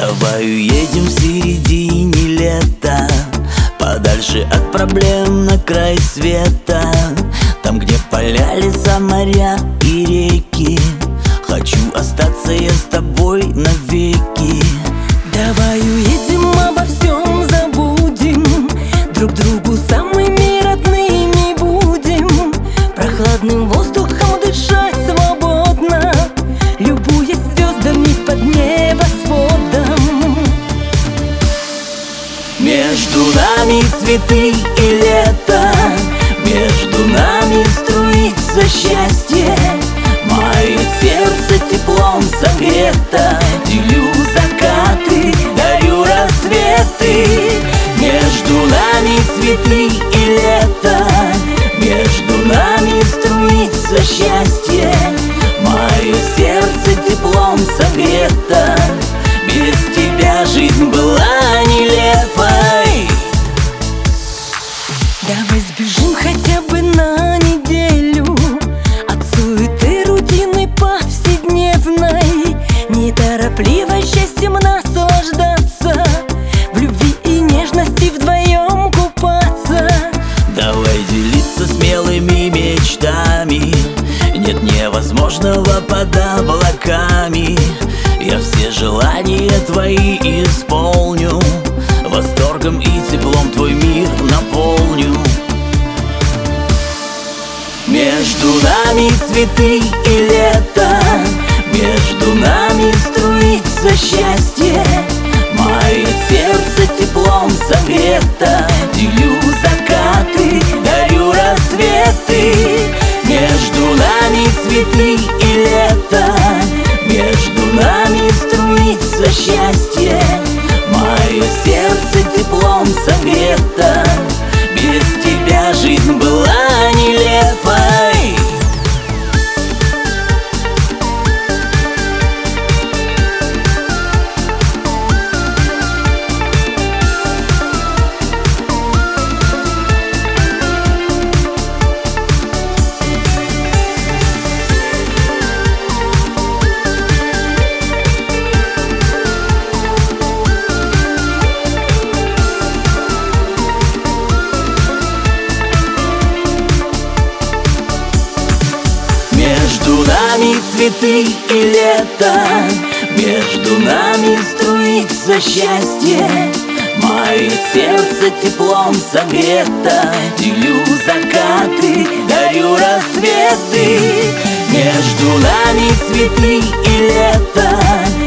Давай уедем в середине лета, подальше от проблем, на край света. Там, где поля, леса, моря и реки. Хочу остаться я с тобой навеки. Давай уедем, обо всем забудем, друг другу самыми родными будем. Прохладным воздухом дышать свободно, любуясь звездами под небосводом. Между нами цветы и лето, между нами струится счастье. Мое сердце теплом согрето, делю закаты, дарю рассветы. Между нами цветы и лето, между нами струится счастье. Мое сердце теплом согрето, без тебя жизнь была нелепой. Давай сбежим хотя бы на неделю от суеты рутины повседневной. Неторопливо счастьем наслаждаться, в любви и нежности вдвоем купаться. Давай делиться смелыми мечтами, нет невозможного под облаками. Я все желания твои исполню, восторгом и теплом твой мир наполню. Между нами цветы и лето, между нами струится счастье. Мое сердце теплом согрето, делю закаты, дарю рассветы. Между нами цветы и лето, между нами струится счастье. Мое сердце теплом согрето, без тебя жизнь была нелепой. Между нами цветы и лето, между нами струится счастье. Мое сердце теплом согрето, делю закаты, дарю рассветы. Между нами цветы и лето,